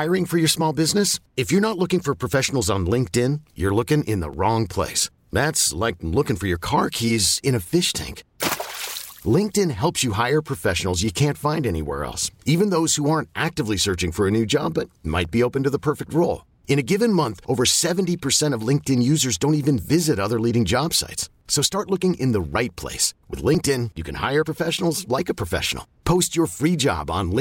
Hiring for your small business? If you're not looking for professionals on LinkedIn, you're looking in the wrong place. That's like looking for your car keys in a fish tank. LinkedIn helps you hire professionals you can't find anywhere else, even those who aren't actively searching for a new job but might be open to the perfect role. In a given month, over 70% of LinkedIn users don't even visit other leading job sites. So start looking in the right place. With LinkedIn, you can hire professionals like a professional. Post your free job on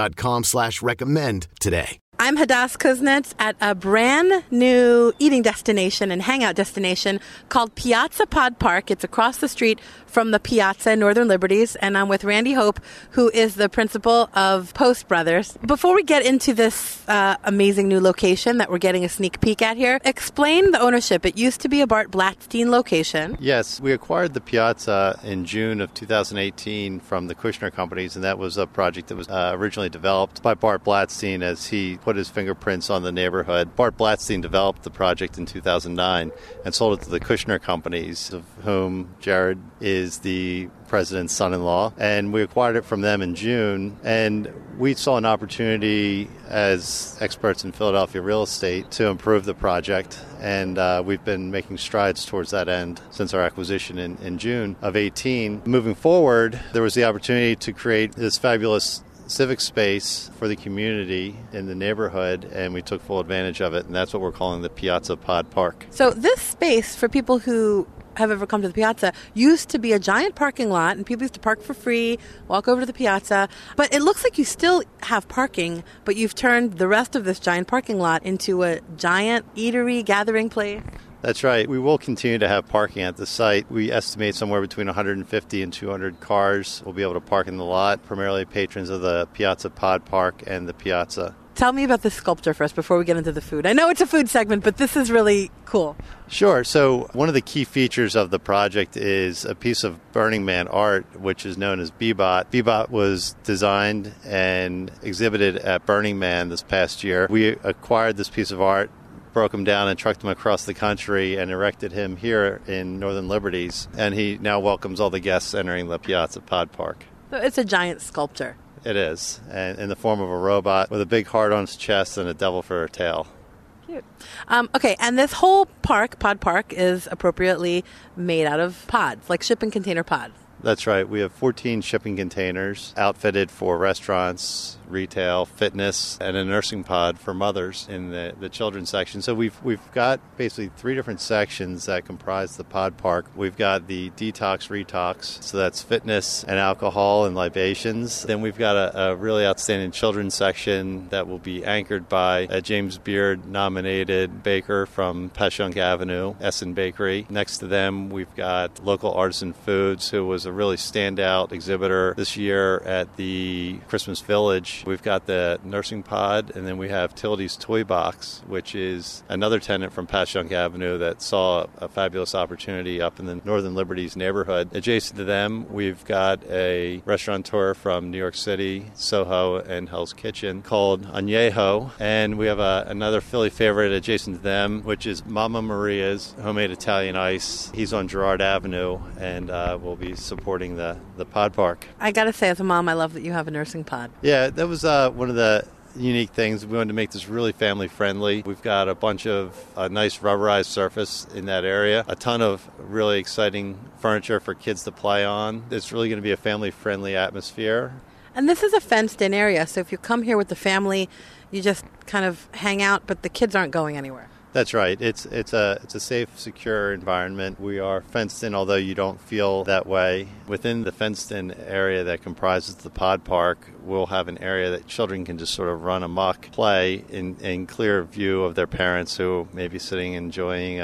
linkedin.com/recommend today. I'm Hadass Kuznets at a brand new eating destination and hangout destination called Piazza Pod Park. It's across the street from the Piazza in Northern Liberties, and I'm with Randy Hope, who is the principal of Post Brothers. Before we get into this amazing new location that we're getting a sneak peek at here, explain the ownership. It used to be a Bart Blatstein location. Yes, we acquired the Piazza in June of 2018 from the Kushner Companies, and that was a project that was originally developed by Bart Blatstein as he put his fingerprints on the neighborhood. Bart Blatstein developed the project in 2009 and sold it to the Kushner Companies, of whom Jared is the president's son-in-law. And we acquired it from them in June. And we saw an opportunity as experts in Philadelphia real estate to improve the project. And we've been making strides towards that end since our acquisition in June of 18. Moving forward, there was the opportunity to create this fabulous civic space for the community in the neighborhood, and we took full advantage of it, and that's what we're calling the Piazza Pod Park. So this space, for people who have ever come to the Piazza, used to be a giant parking lot, and people used to park for free, walk over to the Piazza, but it looks like you still have parking, but you've turned the rest of this giant parking lot into a giant eatery gathering place. That's right. We will continue to have parking at the site. We estimate somewhere between 150 and 200 cars will be able to park in the lot, primarily patrons of the Piazza Pod Park and the Piazza. Tell me about this sculpture first before we get into the food. I know it's a food segment, but this is really cool. Sure. So one of the key features of the project is a piece of Burning Man art, which is known as Bebot. Bebot was designed and exhibited at Burning Man this past year. We acquired this piece of art, broke him down and trucked him across the country and erected him here in Northern Liberties. And he now welcomes all the guests entering the Piazza Pod Park. So it's a giant sculpture. It is, and in the form of a robot with a big heart on its chest and a devil for a tail. Cute. Okay, and this whole park, Pod Park, is appropriately made out of pods, like shipping container pods. That's right. We have 14 shipping containers outfitted for restaurants, retail, fitness, and a nursing pod for mothers in the children's section. So we've got basically 3 different sections that comprise the pod park. We've got the detox retox, so that's fitness and alcohol and libations. Then we've got a really outstanding children's section that will be anchored by a James Beard nominated baker from Passyunk Avenue, Essen Bakery. Next to them, we've got Local Artisan Foods, who was a really standout exhibitor this year at the Christmas Village. We've got the nursing pod, and then we have Tildy's Toy Box, which is another tenant from Passyunk Avenue that saw a fabulous opportunity up in the Northern Liberties neighborhood. Adjacent to them, we've got a restaurateur from New York City, Soho, and Hell's Kitchen called Añejo. And we have another Philly favorite adjacent to them, which is Mama Maria's Homemade Italian Ice. He's on Girard Avenue, and we'll be supporting the pod park. I gotta say, as a mom, I love that you have a nursing pod. Yeah, that was one of the unique things. We wanted to make this really family friendly. We've got a bunch of nice rubberized surface in that area, a ton of really exciting furniture for kids to play on. It's really going to be a family friendly atmosphere. And this is a fenced in area, so if you come here with the family, you just kind of hang out, but the kids aren't going anywhere. That's right. It's a safe, secure environment. We are fenced in, although you don't feel that way. Within the fenced-in area that comprises the pod park, we'll have an area that children can just sort of run amok, play in clear view of their parents who may be sitting enjoying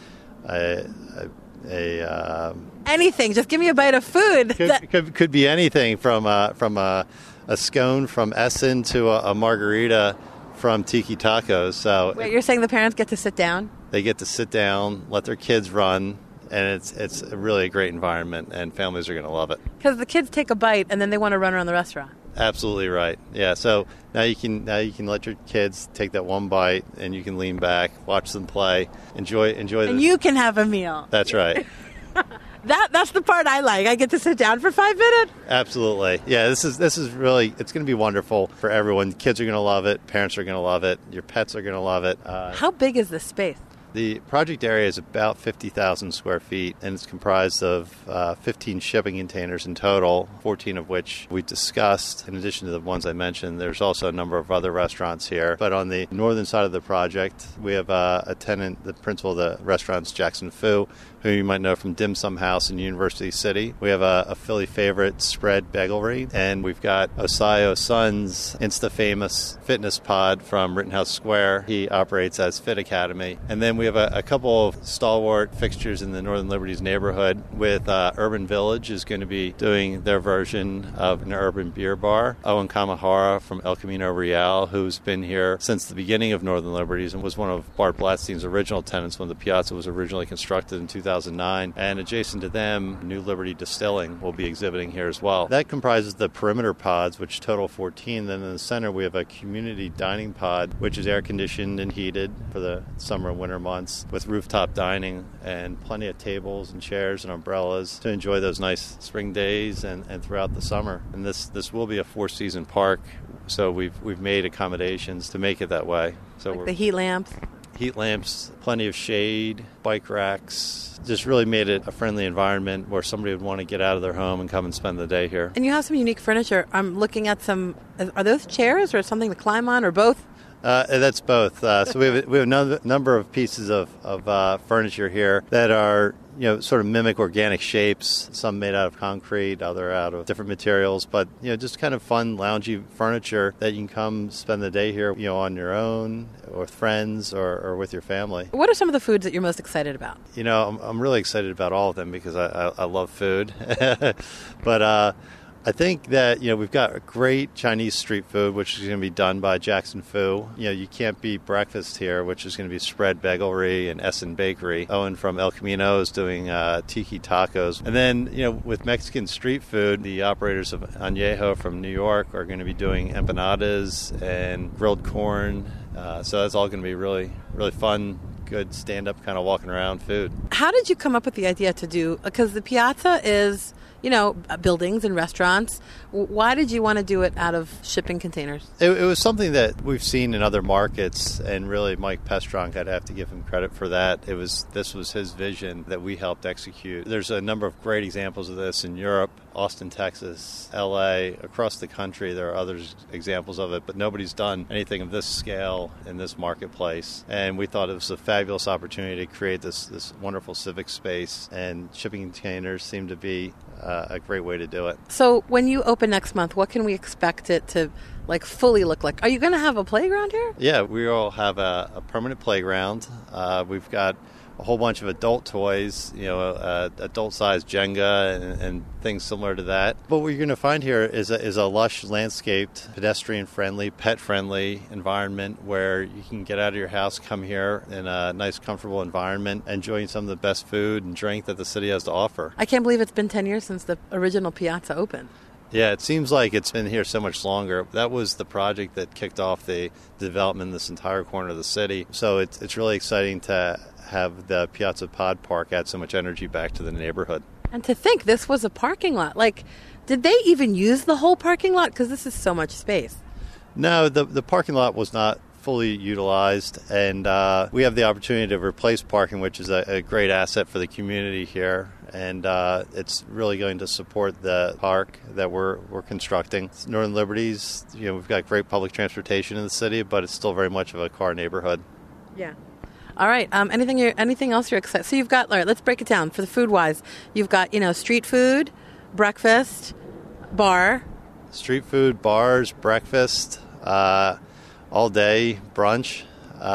anything. Just give me a bite of food. Could be anything from a scone from Essen to a margarita from Tiki Tacos. So wait, you're saying the parents get to sit down? They get to sit down, let their kids run, and it's really a great environment, and families are going to love it. Because the kids take a bite and then they want to run around the restaurant. Absolutely right. Yeah. So now you can let your kids take that one bite, and you can lean back, watch them play, enjoy. And you can have a meal. That's right. That's the part I like. I get to sit down for 5 minutes. Absolutely. Yeah, this is really, it's going to be wonderful for everyone. Kids are going to love it. Parents are going to love it. Your pets are going to love it. How big is this space? The project area is about 50,000 square feet, and it's comprised of 15 shipping containers in total, 14 of which we discussed. In addition to the ones I mentioned, there's also a number of other restaurants here. But on the northern side of the project, we have a tenant, the principal of the restaurant's Jackson Fu, who you might know from Dim Sum House in University City. We have a Philly favorite, Spread Bagelry, and we've got Osayo Sun's Insta-famous fitness pod from Rittenhouse Square. He operates as Fit Academy. And then we have a couple of stalwart fixtures in the Northern Liberties neighborhood with Urban Village is going to be doing their version of an urban beer bar. Owen Kamahara from El Camino Real, who's been here since the beginning of Northern Liberties and was one of Bart Blatstein's original tenants when the Piazza was originally constructed in 2009. And adjacent to them, New Liberty Distilling will be exhibiting here as well. That comprises the perimeter pods, which total 14. Then in the center, we have a community dining pod, which is air-conditioned and heated for the summer and winter months, with rooftop dining and plenty of tables and chairs and umbrellas to enjoy those nice spring days and throughout the summer. And this will be a four-season park, so we've made accommodations to make it that way. So like the heat lamps? Heat lamps, plenty of shade, bike racks, just really made it a friendly environment where somebody would want to get out of their home and come and spend the day here. And you have some unique furniture. I'm looking at some, are those chairs or something to climb on or both? That's both. So we have a number of pieces of furniture here that are, sort of mimic organic shapes. Some made out of concrete, other out of different materials. But just kind of fun, loungy furniture that you can come spend the day here, on your own, or with friends, or with your family. What are some of the foods that you're most excited about? I'm really excited about all of them because I love food. But I think that, we've got a great Chinese street food, which is going to be done by Jackson Fu. You can't beat breakfast here, which is going to be Spread Bagelry and Essen Bakery. Owen from El Camino is doing tiki tacos. And then, with Mexican street food, the operators of Añejo from New York are going to be doing empanadas and grilled corn. So that's all going to be really, really fun, good stand-up kind of walking around food. How did you come up with the idea to do, because the Piazza is, buildings and restaurants. Why did you want to do it out of shipping containers? It was something that we've seen in other markets, and really Mike Pestronk, I'd have to give him credit for that. This was his vision that we helped execute. There's a number of great examples of this in Europe, Austin, Texas, LA, across the country. There are other examples of it, but nobody's done anything of this scale in this marketplace. And we thought it was a fabulous opportunity to create this wonderful civic space, and shipping containers seemed to be a great way to do it. So when you open next month, what can we expect it to fully look like? Are you going to have a playground here? Yeah, we will have a permanent playground. We've got a whole bunch of adult toys, adult-sized Jenga and things similar to that. But what you're going to find here is a lush, landscaped, pedestrian-friendly, pet-friendly environment where you can get out of your house, come here in a nice, comfortable environment, enjoying some of the best food and drink that the city has to offer. I can't believe it's been 10 years since the original Piazza opened. Yeah, it seems like it's been here so much longer. That was the project that kicked off the development in this entire corner of the city. So it's really exciting to have the Piazza Pod Park add so much energy back to the neighborhood. And to think this was a parking lot. Did they even use the whole parking lot? Because this is so much space. No, the parking lot was not fully utilized, and we have the opportunity to replace parking, which is a great asset for the community here. And it's really going to support the park that we're constructing. Northern Liberties, we've got great public transportation in the city, but it's still very much of a car neighborhood. Yeah. All right. Anything else you're excited? So you've got, all right, let's break it down for the food-wise. You've got, street food, breakfast, bar. Street food, bars, breakfast, all day, brunch.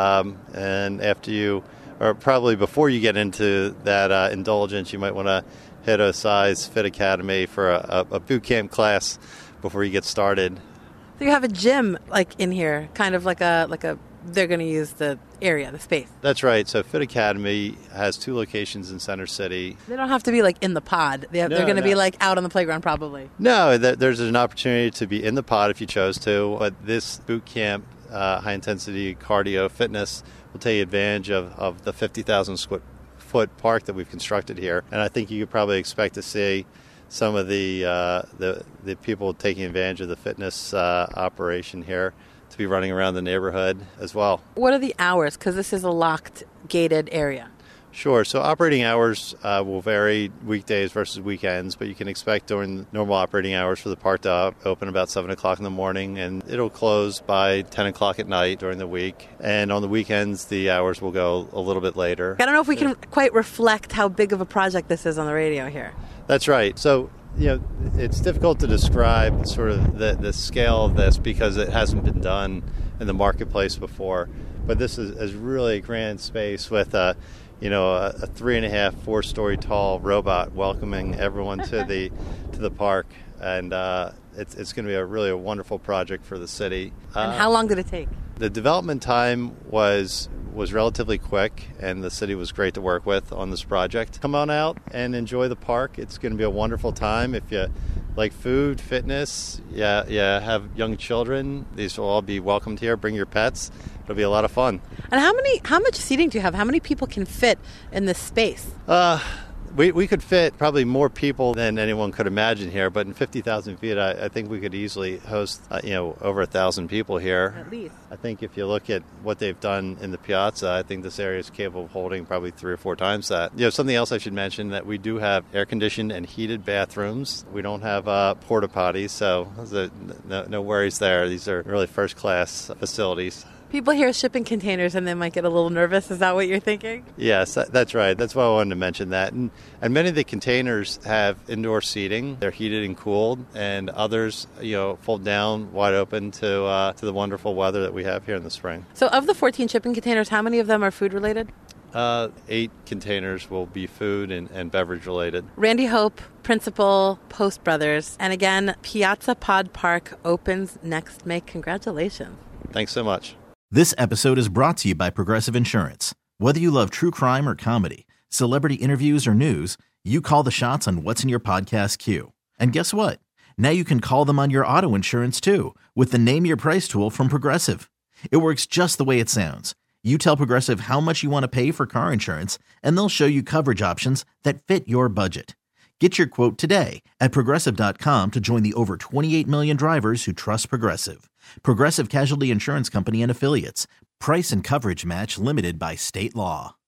And after you, or probably before you get into that indulgence, you might want to hit a size Fit Academy for a boot camp class before you get started. So you have a gym in here, kind of like a they're going to use the area, the space. That's right. So Fit Academy has 2 locations in Center City. They don't have to be in the pod. They're going to be out on the playground probably. No, there's an opportunity to be in the pod if you chose to. But this boot camp, high intensity cardio fitness will take advantage of the 50,000 400-foot park that we've constructed here. And I think you could probably expect to see some of the people taking advantage of the fitness operation here to be running around the neighborhood as well. What are the hours? Because this is a locked, gated area. Sure. So operating hours will vary weekdays versus weekends, but you can expect during normal operating hours for the park to open about 7 o'clock in the morning, and it'll close by 10 o'clock at night during the week. And on the weekends, the hours will go a little bit later. I don't know if we can quite reflect how big of a project this is on the radio here. That's right. So, it's difficult to describe sort of the scale of this because it hasn't been done in the marketplace before. But this is really a grand space with a 3.5, 4-story tall robot welcoming everyone to the park, and it's going to be really a wonderful project for the city. And how long did it take? The development time was relatively quick, and the city was great to work with on this project. Come on out and enjoy the park. It's going to be a wonderful time. If you like food, fitness, have young children, these will all be welcomed here. Bring your pets. It'll be a lot of fun. And how much seating do you have? How many people can fit in this space? We could fit probably more people than anyone could imagine here, but in 50,000 feet, I think we could easily host, over 1,000 people here. At least. I think if you look at what they've done in the piazza, I think this area is capable of holding probably 3 or 4 times that. Something else I should mention, that we do have air-conditioned and heated bathrooms. We don't have porta potties, so no worries there. These are really first-class facilities. People hear shipping containers and they might get a little nervous. Is that what you're thinking? Yes, that's right. That's why I wanted to mention that. And many of the containers have indoor seating. They're heated and cooled, and others, fold down wide open to the wonderful weather that we have here in the spring. So of the 14 shipping containers, how many of them are food related? 8 containers will be food and beverage related. Randy Hope, principal, Post Brothers. And again, Piazza Pod Park opens next May. Congratulations. Thanks so much. This episode is brought to you by Progressive Insurance. Whether you love true crime or comedy, celebrity interviews or news, you call the shots on what's in your podcast queue. And guess what? Now you can call them on your auto insurance too with the Name Your Price tool from Progressive. It works just the way it sounds. You tell Progressive how much you want to pay for car insurance, and they'll show you coverage options that fit your budget. Get your quote today at Progressive.com to join the over 28 million drivers who trust Progressive. Progressive Casualty Insurance Company and Affiliates. Price and coverage match limited by state law.